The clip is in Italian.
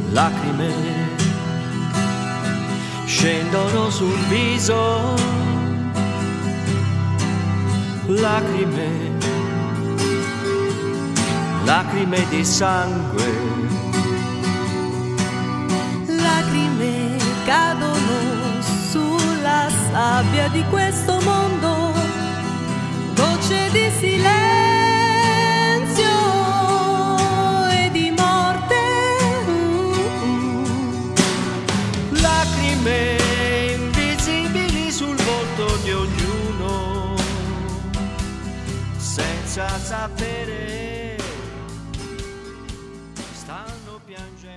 lacrime scendono sul viso, lacrime, lacrime di sangue, lacrime cadono sulla sabbia di questo mondo, gocce di silenzio e di morte, lacrime invisibili sul volto di ognuno, senza sapere stanno piangendo.